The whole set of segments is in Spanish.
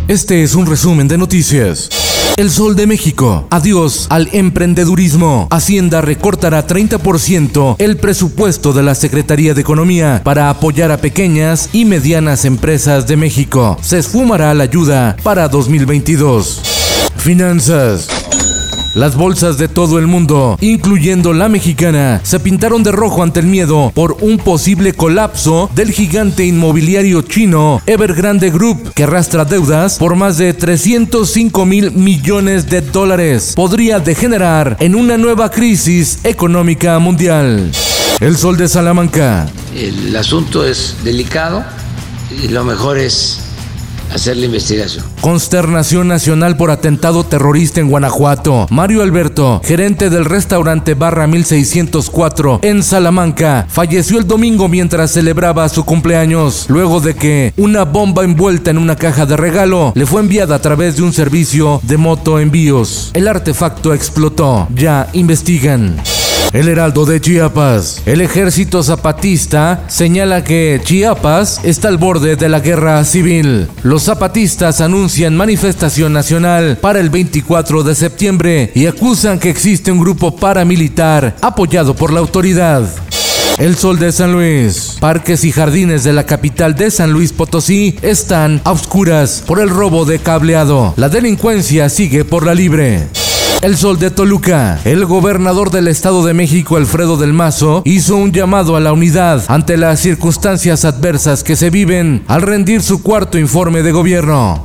Este es un resumen de noticias. El Sol de México. Adiós al emprendedurismo. Hacienda recortará 30% el presupuesto de la Secretaría de Economía para apoyar a pequeñas y medianas empresas de México. Se esfumará la ayuda para 2022. Finanzas. Las bolsas de todo el mundo, incluyendo la mexicana, se pintaron de rojo ante el miedo por un posible colapso del gigante inmobiliario chino Evergrande Group, que arrastra deudas por más de 305,000 millones de dólares. Podría degenerar en una nueva crisis económica mundial. El Sol de Salamanca. El asunto es delicado y lo mejor es hacer la investigación. Consternación nacional por atentado terrorista en Guanajuato. Mario Alberto, gerente del restaurante Barra 1604 en Salamanca, falleció el domingo mientras celebraba su cumpleaños, luego de que una bomba envuelta en una caja de regalo le fue enviada a través de un servicio de motoenvíos. El artefacto explotó. Ya investigan. El Heraldo de Chiapas. El ejército zapatista señala que Chiapas está al borde de la guerra civil. Los zapatistas anuncian manifestación nacional para el 24 de septiembre y acusan que existe un grupo paramilitar apoyado por la autoridad. El Sol de San Luis. Parques y jardines de la capital de San Luis Potosí están a oscuras por el robo de cableado. La delincuencia sigue por la libre. El Sol de Toluca. El gobernador del Estado de México, Alfredo del Mazo, hizo un llamado a la unidad ante las circunstancias adversas que se viven al rendir su cuarto informe de gobierno.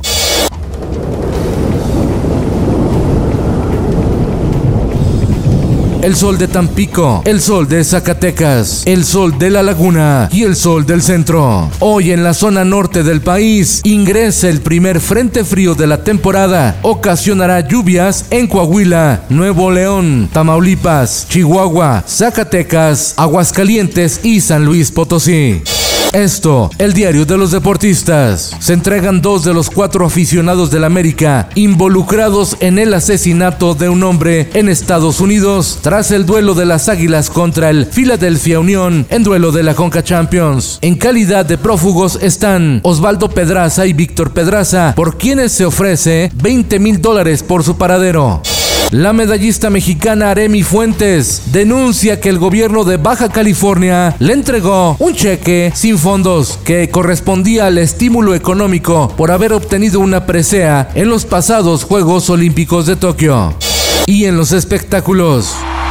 El Sol de Tampico, el Sol de Zacatecas, el Sol de la Laguna y el Sol del Centro. Hoy en la zona norte del país ingresa el primer frente frío de la temporada. Ocasionará lluvias en Coahuila, Nuevo León, Tamaulipas, Chihuahua, Zacatecas, Aguascalientes y San Luis Potosí. Esto, el diario de los deportistas. Se entregan 2 de los 4 aficionados del América involucrados en el asesinato de un hombre en Estados Unidos tras el duelo de las Águilas contra el Philadelphia Union en duelo de la Conca Champions. En calidad de prófugos están Osvaldo Pedraza y Víctor Pedraza, por quienes se ofrece $20,000 por su paradero. La medallista mexicana Aremi Fuentes denuncia que el gobierno de Baja California le entregó un cheque sin fondos que correspondía al estímulo económico por haber obtenido una presea en los pasados Juegos Olímpicos de Tokio. Y en los espectáculos.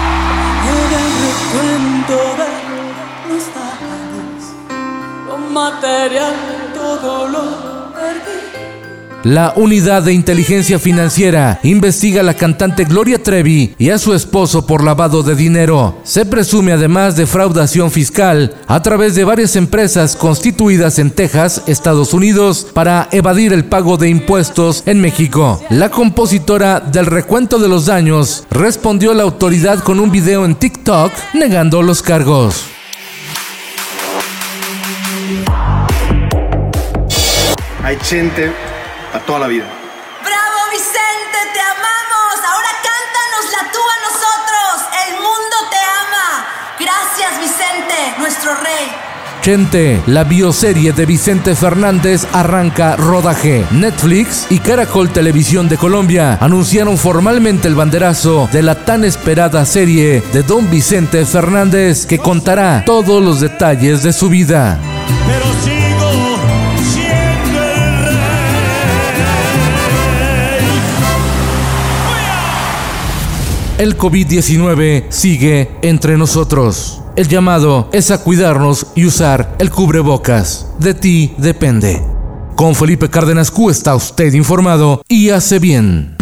La Unidad de Inteligencia Financiera investiga a la cantante Gloria Trevi y a su esposo por lavado de dinero. Se presume además defraudación fiscal a través de varias empresas constituidas en Texas, Estados Unidos, para evadir el pago de impuestos en México. La compositora del recuento de los daños respondió a la autoridad con un video en TikTok negando los cargos. Hay gente a toda la vida. ¡Bravo, Vicente! ¡Te amamos! Ahora cántanosla tú a nosotros. El mundo te ama. Gracias, Vicente, nuestro rey. Chente, la bioserie de Vicente Fernández arranca rodaje. Netflix y Caracol Televisión de Colombia anunciaron formalmente el banderazo de la tan esperada serie de Don Vicente Fernández, que contará todos los detalles de su vida. Pero sigo siendo el rey. El COVID-19 sigue entre nosotros. El llamado es a cuidarnos y usar el cubrebocas. De ti depende. Con Felipe Cárdenas Q está usted informado y hace bien.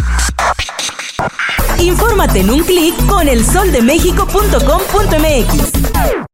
Infórmate en un clic con elsoldemexico.com.mx.